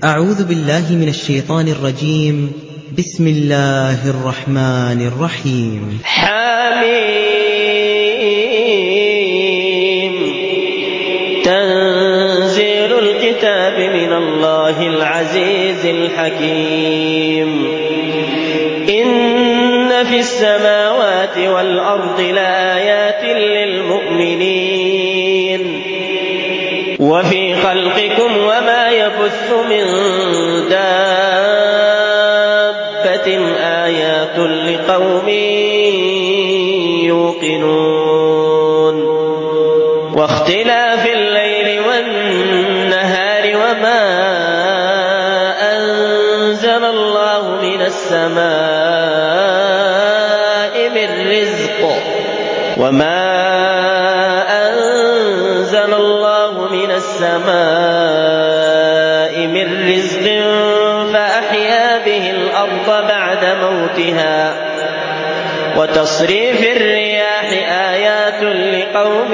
أعوذ بالله من الشيطان الرجيم. بسم الله الرحمن الرحيم. حميم. تنزيل الكتاب من الله العزيز الحكيم. إن في السماوات والأرض لآيات للمؤمنين وفي خلقكم وما يبث من دابة آيات لقوم يوقنون. واختلاف الليل والنهار وما أنزل الله من السماء من رزق فأحيا به الأرض بعد موتها وتصريف الرياح آيات لقوم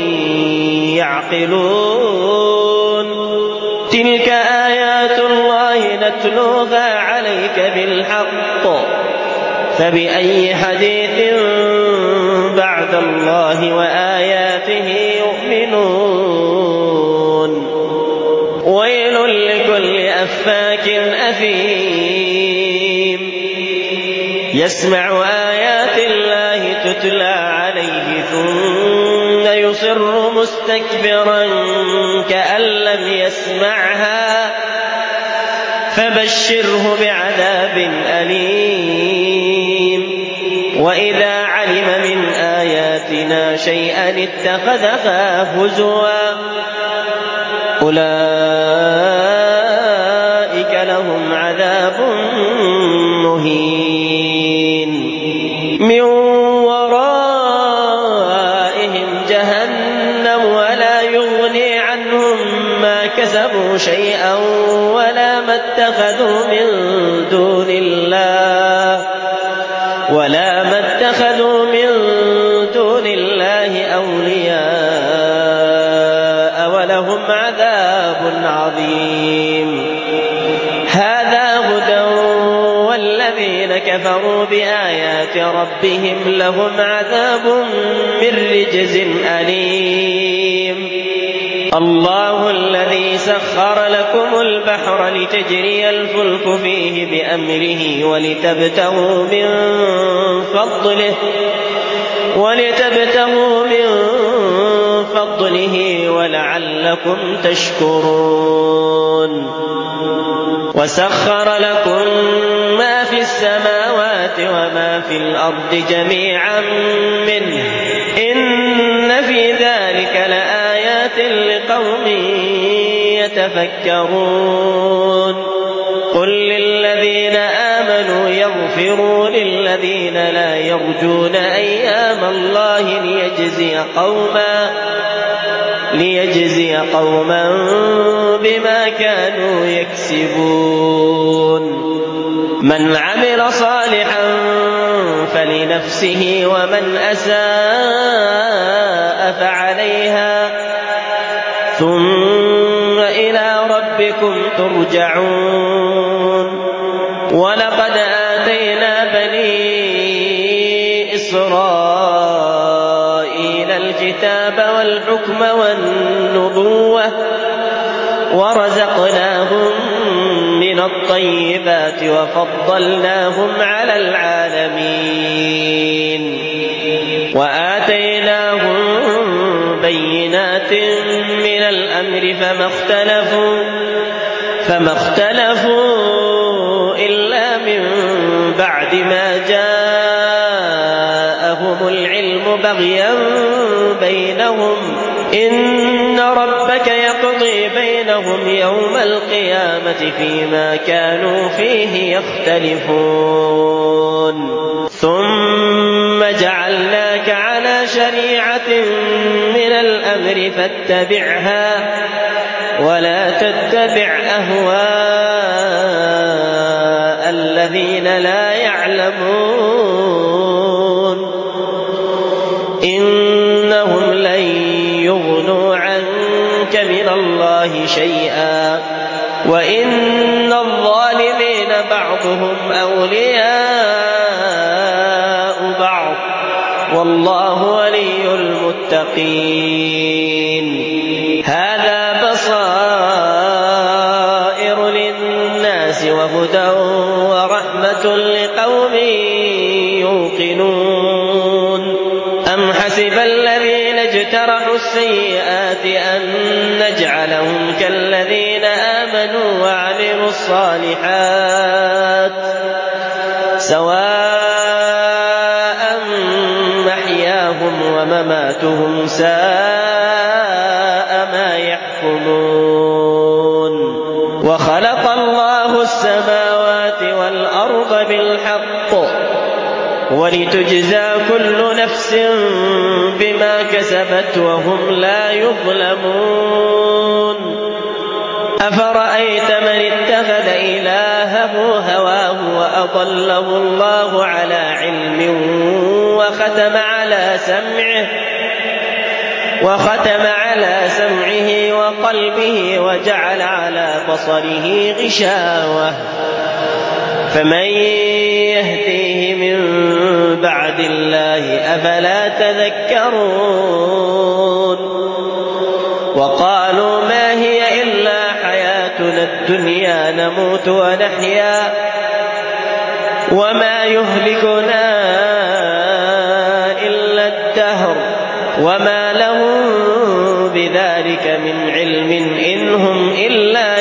يعقلون. تلك آيات الله نتلوها عليك بالحق فبأي حديث بعد الله وآياته يؤمنون. ويل لكل أفاك أثيم يسمع آيات الله تتلى عليه ثم يصر مستكبرا كأن لم يسمعها فبشره بعذاب أليم. وإذا علم من آياتنا شيئا اتخذها هزوا أولئك لهم عذاب مهين. من ورائهم جهنم ولا يغني عنهم ما كسبوا شيئا ولا ما اتخذوا من دون الله أولياء ولهم عذاب عظيم. هذا هدى والذين كفروا بآيات ربهم لهم عذاب من رجز أليم. الله الذي سخر لكم البحر لتجري الفلك فيه بأمره ولتبتغوا من فضله ولعلكم تشكرون. وسخر لكم ما في السماوات وما في الأرض جميعا منه إن في ذلك لآيات لقوم يتفكرون. قل للذين آمنوا يغفروا للذين لا يرجون أيام الله ليجزي قوما بما كانوا يكسبون. من عمل صالحا فلنفسه ومن أساء فعليها ثم إلى ربكم ترجعون. ولقد آتينا بني إسرائيل الكتاب والحكم والنبوة ورزقناهم من الطيبات وفضلناهم على العالمين وآتيناهم بينات من الأمر فما اختلفوا إلا من بعد ما جاءهم العلم بغيا بينهم. إن ربك يقضي بينهم يوم القيامة فيما كانوا فيه يختلفون. ثم جعلناك على شريعة من الأمر فاتبعها ولا تتبع أهواء الذين لا يعلمون. إنهم لن يغنوا عنك من الله شيئا وإن بعضهم أولياء بعض والله ولي المتقين. هذا بصائر للناس وهدى ورحمة لقوم يوقنون. أم حسب الذين اجترحوا السيئات أن نجعلهم كالذين آمنوا وعملوا الصالحات سواء محياهم ومماتهم ساء ما يحكمون. وخلق الله السماوات والأرض بالحق ولتجزى كل نفس بما كسبت وهم لا يظلمون. أفرأيت من اتخذ إلهه هواه وأضله الله على علم وختم على سمعه وقلبه وجعل على بصره غشاوة فمن يهديه من بعد الله أفلا تذكرون. وقالوا ما هي إلا حياتنا الدنيا نموت ونحيا وما يهلكنا إلا الدهر وما لهم بذلك من علم إن هم إلا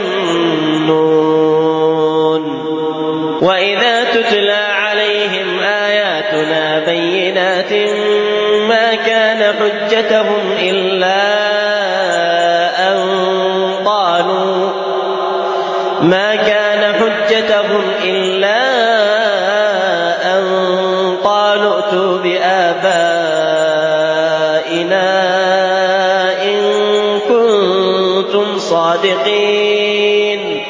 يظنون. وإذا تتلى عليهم آياتنا بينات ما كان حجتهم إلا أن قالوا ائتوا بآبائنا إن كنتم صادقين.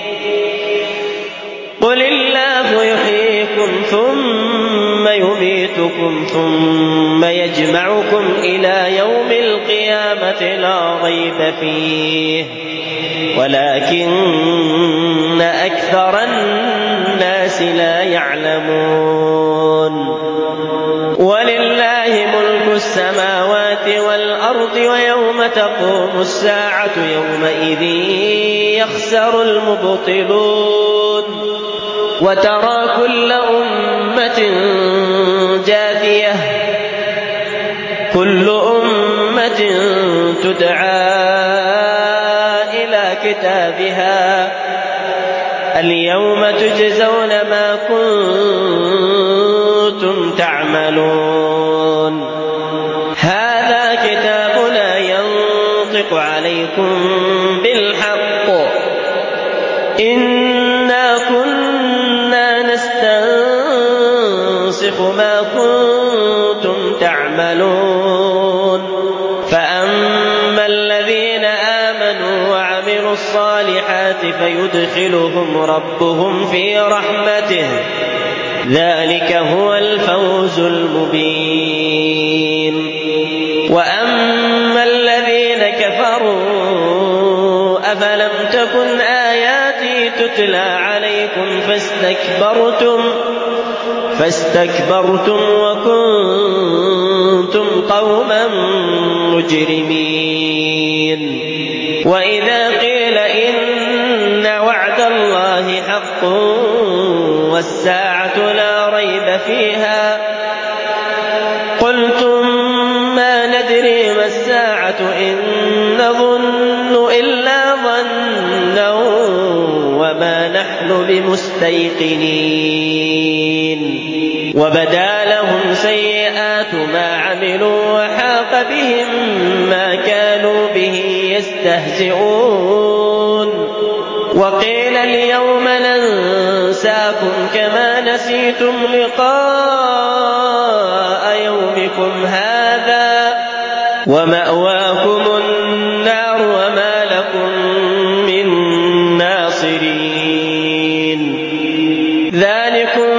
قل الله يحييكم ثم يميتكم ثم يجمعكم إلى يوم القيامة لا ريب فيه ولكن أكثر الناس لا يعلمون. ولله ملك السماوات والأرض ويوم تقوم الساعة يومئذ يخسر المبطلون. وترى كل أمة جاثية كل أمة تدعى إلى كتابها اليوم تجزون ما كنتم تعملون. هذا كتابنا ينطق عليكم بالحق إنا كنا نستنسخ ما كنتم تعملون. فأما الذين آمنوا وعملوا الصالحات فيدخلهم ربهم في رحمته ذلك هو الفوز المبين. وأما الذين كفروا أفلم تكن آياتي تتلى عليكم فاستكبرتم وكنتم قوما مجرمين. وإذا قيل إن وعد الله حق والساعة لا ريب فيها قلتم ما ندري ما الساعة إن نظن إلا ظنا وما نحن بمستيقنين. وبدا لهم سيئات ما عملوا وحاق بهم ما كانوا به يستهزئون. وقيل اليوم ننساكم كما نسيتم لقاء يومكم هذا ومأواكم النار وما لكم من ناصرين. ذلكم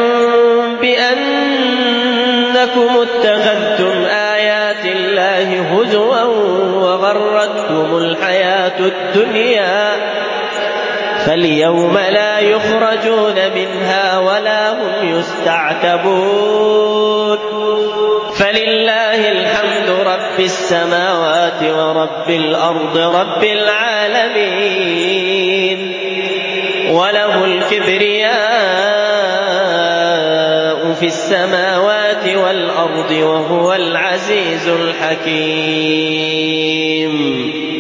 بأنكم اتخذتم آيات الله هزوا وغرتكم الحياة الدنيا فاليوم لا يخرجون منها ولا هم يستعتبون فلله الحمد رب السماوات ورب الأرض رب العالمين وله الكبرياء في السماوات والأرض وهو العزيز الحكيم